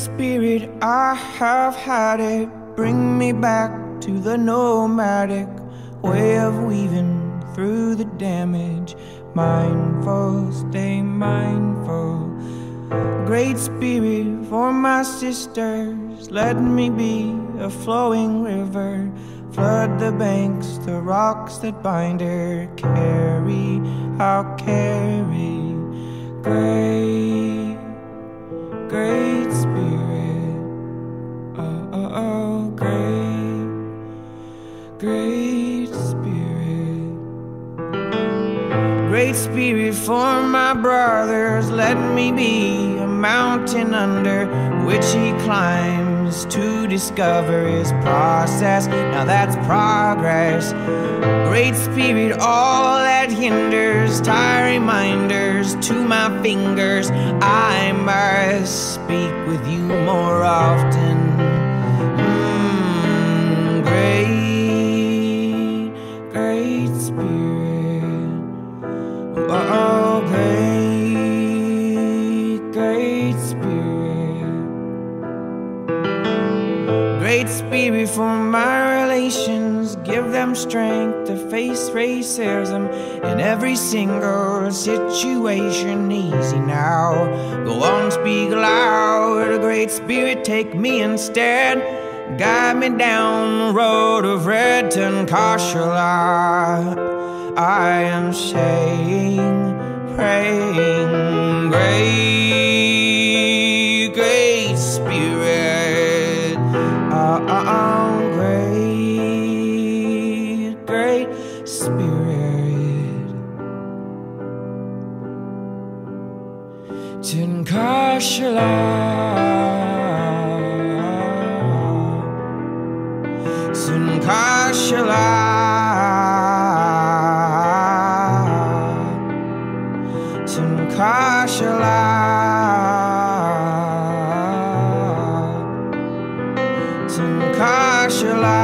Spirit, I have had it. Bring me back to the nomadic way of weaving through the damage. Mindful, stay mindful. Great Spirit, for my sisters, let me be a flowing river. Flood the banks, the rocks that bind her. Carry, I'll carry. Great, great Spirit. Oh, oh, oh, great, great Spirit. Great Spirit, for my brothers, let me be a mountain under which he climbs to discover his process. Now that's progress. Great Spirit, all that hinders, tie reminders to my fingers. I must speak with you more often. Great, great Spirit. Oh, great, great Spirit. Great Spirit, for my relations, give them strength to face racism in every single situation. Easy now, go on, speak loud. Great Spirit, take me instead. Guide me down the road of red Tenkashala. I am saying, praying, great, great Spirit. Great, great Spirit. Tenkashala. Tenkashala. Tenkashala. Tenkashala.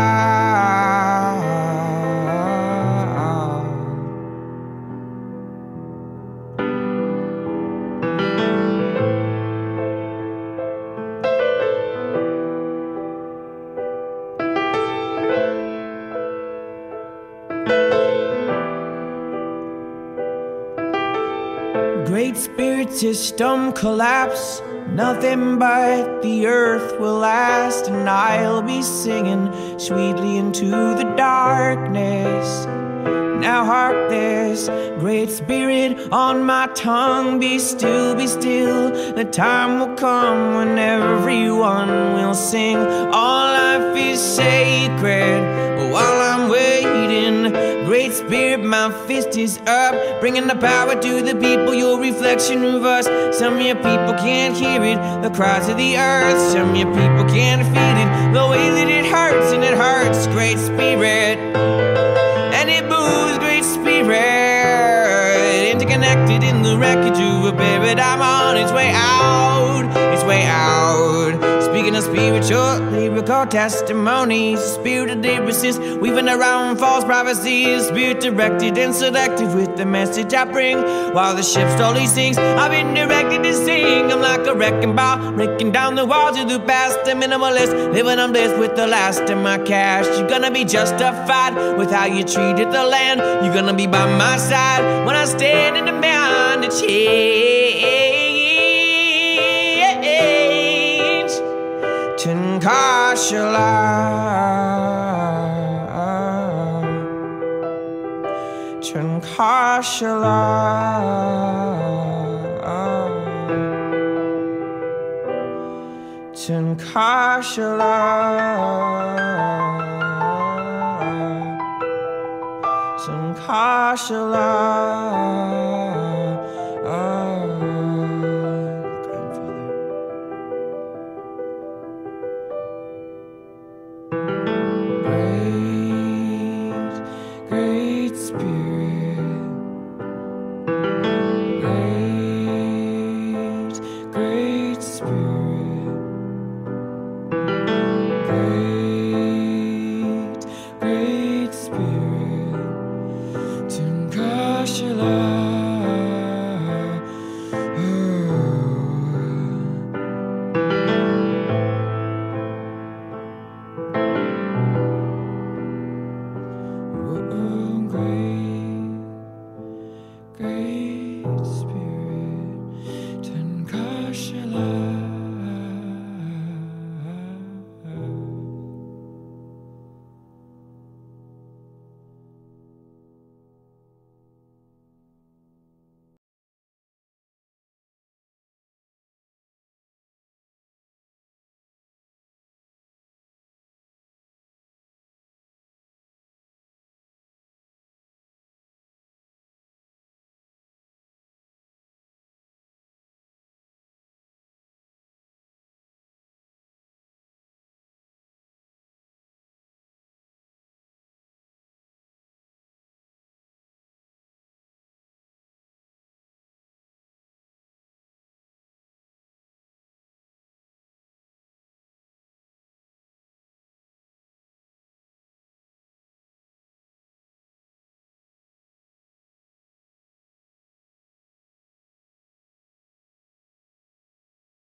Great Spirit, system collapse. Nothing but the earth will last, and I'll be singing sweetly into the darkness. Now hark this, Great Spirit on my tongue. Be still, be still. The time will come when everyone will sing. All life is sacred while I'm waiting. Great Spirit, my fist is up, bringing the power to the people, your reflection of us. Some of your people can't hear it, the cries of the earth. Some of your people can't feel it, the way that it hurts, and it hurts. Great Spirit, and it moves. Great Spirit, interconnected in the wreckage of a paradigm on its way out, its way out. Speaking of spiritual, lyrical testimonies, spirit of lyricists, weaving around false prophecies, spirit directed and selective with the message I bring. While the ship slowly sinks, I've been directed to sing. I'm like a wrecking ball, breaking down the walls of the past. A minimalist, living on bliss with the last of my cash. You're gonna be justified with how you treated the land. You're gonna be by my side when I stand in the man to change. Tenkashala. Tenkashala. Tenkashala. Tenkashala.